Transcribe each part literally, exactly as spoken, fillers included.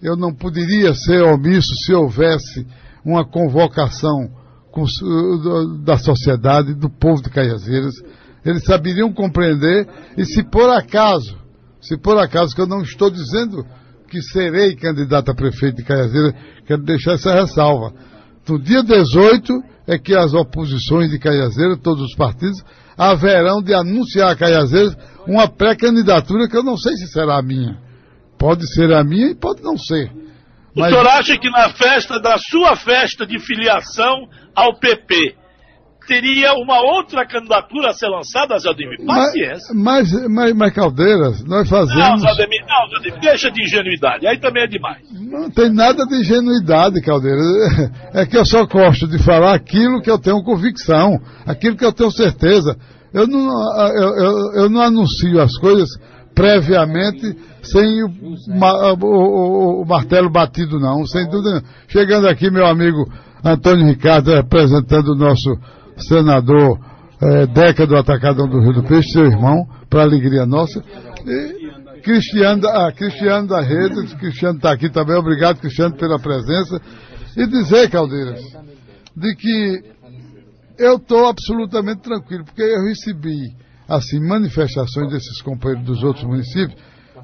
eu não poderia ser omisso se houvesse uma convocação com, da sociedade, do povo de Caiazeiras. Eles saberiam compreender, e se por acaso, se por acaso, que eu não estou dizendo que serei candidato a prefeito de Caiazeiras, quero deixar essa ressalva. No dia dezoito é que as oposições de Caiazeiras, todos os partidos, haverão de anunciar a Caiazeiras uma pré-candidatura que eu não sei se será a minha. Pode ser a minha e pode não ser. Mas... O senhor acha que na festa, da sua festa de filiação ao P P, teria uma outra candidatura a ser lançada, Zé Aldemir? Paciência. Mas, mas, mas, mas Caldeiras, nós fazemos... Não, Zé Aldemir, não, Zé Aldemir, deixa de ingenuidade, aí também é demais. Não tem nada de ingenuidade, Caldeiras. É que eu só gosto de falar aquilo que eu tenho convicção, aquilo que eu tenho certeza. Eu não, eu, eu, eu não anuncio as coisas previamente sem o, o, o, o martelo batido, não, sem dúvida. Chegando aqui, meu amigo Antônio Ricardo, representando o nosso senador é, Deca do Atacadão do Rio do Peixe, seu irmão, para alegria nossa. E Cristiano, ah, Cristiano da Rede, Cristiano está aqui também, obrigado, Cristiano, pela presença. E dizer, Caldeiras, de que eu estou absolutamente tranquilo, porque eu recebi, assim, manifestações desses companheiros dos outros municípios.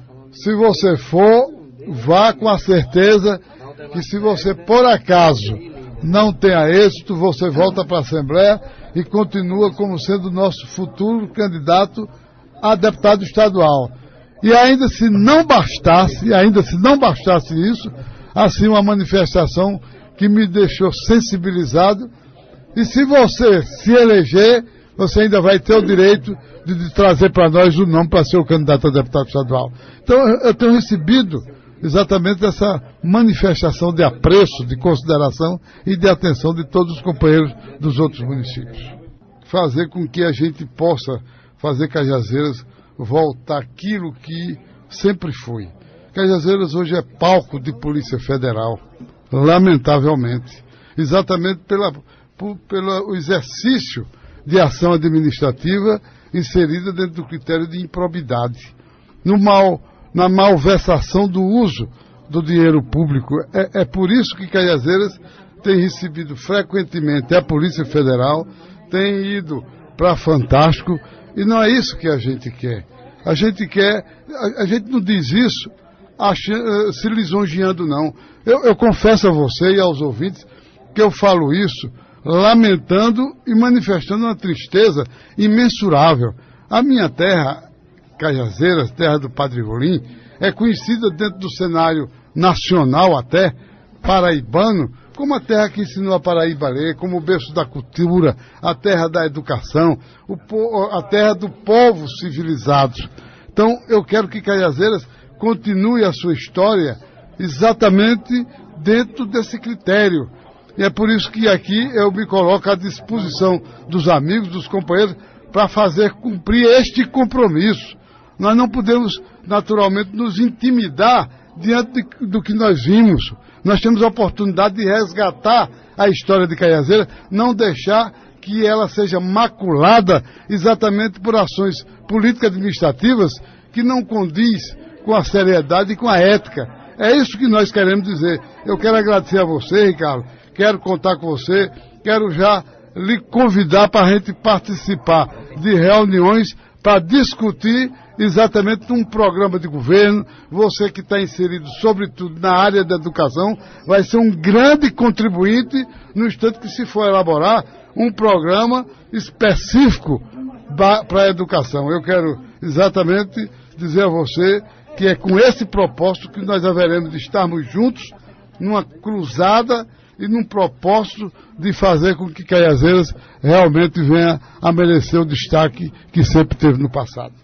Se você for, vá com a certeza que se você, por acaso, não tenha êxito, você volta para a Assembleia e continua como sendo o nosso futuro candidato a deputado estadual. E ainda se não bastasse, ainda se não bastasse isso, assim uma manifestação que me deixou sensibilizado. E se você se eleger, você ainda vai ter o direito de, de trazer para nós o nome para ser o candidato a deputado estadual. Então eu tenho recebido exatamente essa manifestação de apreço, de consideração e de atenção de todos os companheiros dos outros municípios. Fazer com que a gente possa fazer Cajazeiras voltar aquilo que sempre foi. Cajazeiras hoje é palco de Polícia Federal, lamentavelmente, exatamente pela, por, pelo exercício de ação administrativa inserida dentro do critério de improbidade, no mal, na malversação do uso do dinheiro público. É, é por isso que Cajazeiras tem recebido frequentemente a Polícia Federal, tem ido para Fantástico, e não é isso que a gente quer. A gente quer, a, a gente não diz isso achando, se lisonjeando, não. Eu, eu confesso a você e aos ouvintes que eu falo isso lamentando e manifestando uma tristeza imensurável. A minha terra, Cajazeiras, terra do Padre Rolim, é conhecida dentro do cenário nacional até, paraibano, como a terra que ensinou a Paraíba a ler, como o berço da cultura, a terra da educação, o, a terra do povo civilizados. Então, eu quero que Cajazeiras continue a sua história exatamente dentro desse critério. E é por isso que aqui eu me coloco à disposição dos amigos, dos companheiros, para fazer cumprir este compromisso. Nós não podemos, naturalmente, nos intimidar diante de, do que nós vimos. Nós temos a oportunidade de resgatar a história de Cajazeiras, não deixar que ela seja maculada exatamente por ações político-administrativas que não condiz com a seriedade e com a ética. É isso que nós queremos dizer. Eu quero agradecer a você, Ricardo, quero contar com você, quero já lhe convidar para a gente participar de reuniões para discutir exatamente um programa de governo. Você que está inserido, sobretudo, na área da educação, vai ser um grande contribuinte no instante que se for elaborar um programa específico para a educação. Eu quero exatamente dizer a você que é com esse propósito que nós haveremos de estarmos juntos numa cruzada e num propósito de fazer com que Cajazeiras realmente venha a merecer o destaque que sempre teve no passado.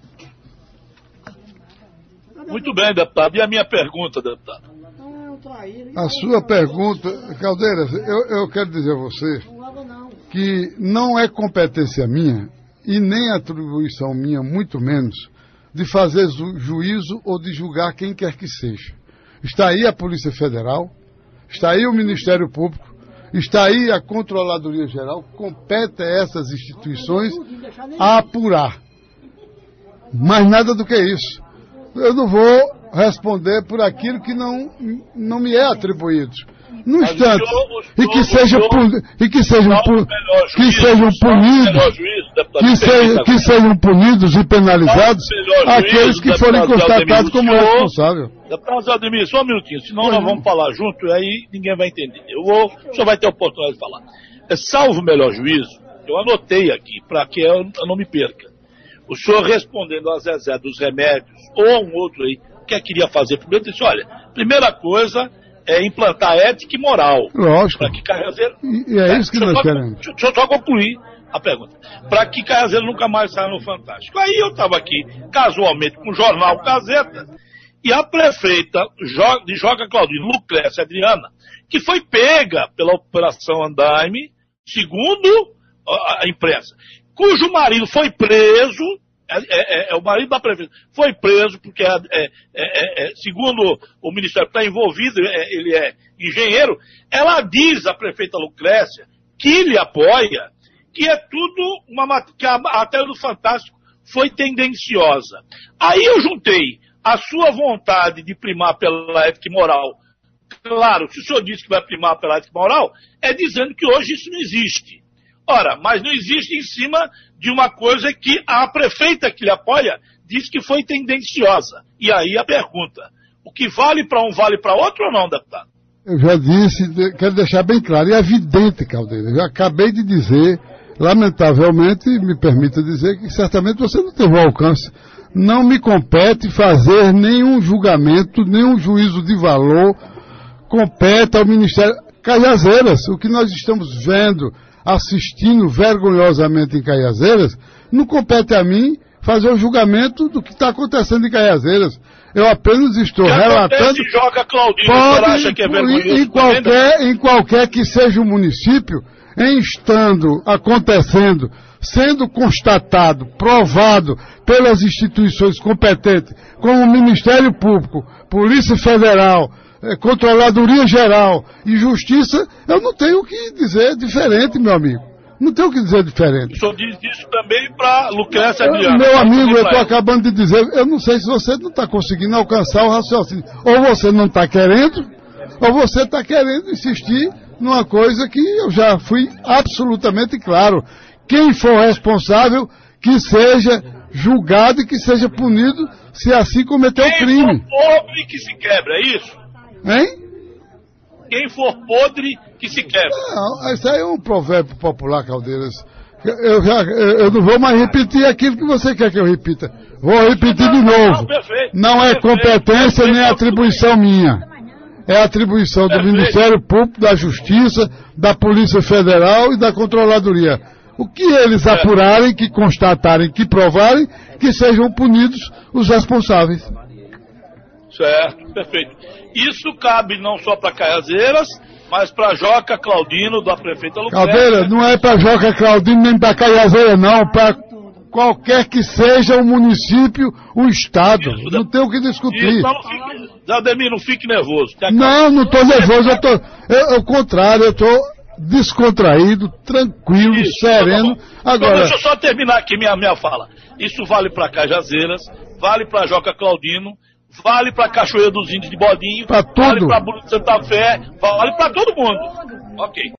Muito bem, deputado. E a minha pergunta, deputado? A sua pergunta, Caldeiras, eu, eu quero dizer a você que não é competência minha e nem atribuição minha, muito menos, de fazer ju- juízo ou de julgar quem quer que seja. Está aí a Polícia Federal, está aí o Ministério Público, está aí a Controladoria Geral, compete a essas instituições a apurar. Mas nada do que isso. Eu não vou responder por aquilo que não, não me é atribuído. No Mas instante, o senhor, o senhor, e que sejam senhor, puni- e que sejam, pu- juiz, que sejam punidos, juiz, que, se, que sejam punidos e penalizados aqueles que forem constatados como responsáveis. Deputado Ademir, só um minutinho, senão nós vamos falar junto e aí ninguém vai entender. Eu vou, o senhor vai ter a oportunidade de falar. É, salvo o melhor juízo, eu anotei aqui, para que eu, eu não me perca. O senhor respondendo a Zezé dos remédios, ou a um outro aí, o que é que queria fazer? Primeiro disse, olha, primeira coisa é implantar ética e moral. Lógico. Para que Caiazeiro... E, e é isso que nós só, queremos. Deixa eu só concluir a pergunta. Para que Caiazeiro nunca mais saia no Fantástico. Aí eu estava aqui, casualmente, com o jornal Gazeta, e a prefeita de Joca Claudino, Lucrécia Adriana, que foi pega pela Operação Andaime, segundo a, a imprensa, cujo marido foi preso, é, é, é o marido da prefeita, foi preso porque, é, é, é, é, segundo o Ministério que está envolvido, é, ele é engenheiro, ela diz à prefeita Lucrécia que lhe apoia, que é tudo uma que a matéria do Fantástico foi tendenciosa. Aí eu juntei a sua vontade de primar pela ética e moral. Claro, se o senhor diz que vai primar pela ética e moral, é dizendo que hoje isso não existe. Ora, mas não existe em cima de uma coisa que a prefeita que lhe apoia diz que foi tendenciosa. E aí a pergunta, o que vale para um vale para outro ou não, deputado? Eu já disse, quero deixar bem claro, é evidente, Caldeira, eu já acabei de dizer, lamentavelmente, me permita dizer que certamente você não teve o alcance. Não me compete fazer nenhum julgamento, nenhum juízo de valor, compete ao Ministério Caiazeiras. O que nós estamos vendo, assistindo vergonhosamente em Caiazeiras, não compete a mim fazer o julgamento do que está acontecendo em Caiazeiras. Eu apenas estou que relatando... Joga Claudino, pode, acha que é vergonhoso, em, qualquer, em qualquer que seja o município, em estando acontecendo, sendo constatado, provado pelas instituições competentes, como o Ministério Público, Polícia Federal, eh, Controladoria Geral e Justiça, eu não tenho o que dizer diferente, meu amigo. Não tenho o que dizer diferente. O senhor diz isso também para Lucrécia Adriana. Meu amigo, eu estou acabando de dizer, eu não sei se você não está conseguindo alcançar o raciocínio. Ou você não está querendo, ou você está querendo insistir numa coisa que eu já fui absolutamente claro. Quem for responsável, que seja julgado e que seja punido se assim cometeu o crime. Quem for podre que se quebra, é isso? Hein? Quem for podre que se quebra. Não, isso aí é um provérbio popular, Caldeiras. Eu, já, eu não vou mais repetir aquilo que você quer que eu repita. Vou repetir não, de novo. Não, perfeito, não é perfeito, competência perfeito, nem atribuição minha. É atribuição do perfeito. Ministério Público, da Justiça, da Polícia Federal e da Controladoria. O que eles é. apurarem, que constatarem, que provarem, que sejam punidos os responsáveis. Certo, perfeito. Isso cabe não só para Caiazeiras, mas para Joca Claudino, da prefeita Lucrécia. Caldeira, não é para Joca Claudino nem para Caiazeira, não, para qualquer que seja o município, o Estado. Isso, não tem o que discutir. Isso, não fique, Ademir, não fique nervoso. Não, não estou nervoso, eu estou. Ao contrário, eu estou descontraído, tranquilo, Isso, sereno. Tá Agora, então, deixa eu só terminar aqui minha, minha fala. Isso vale para Cajazeiras, vale para Joca Claudino, vale para Cachoeira dos Índios de Bodinho, pra vale para Bruno de Santa Fé, vale para todo mundo. Ok.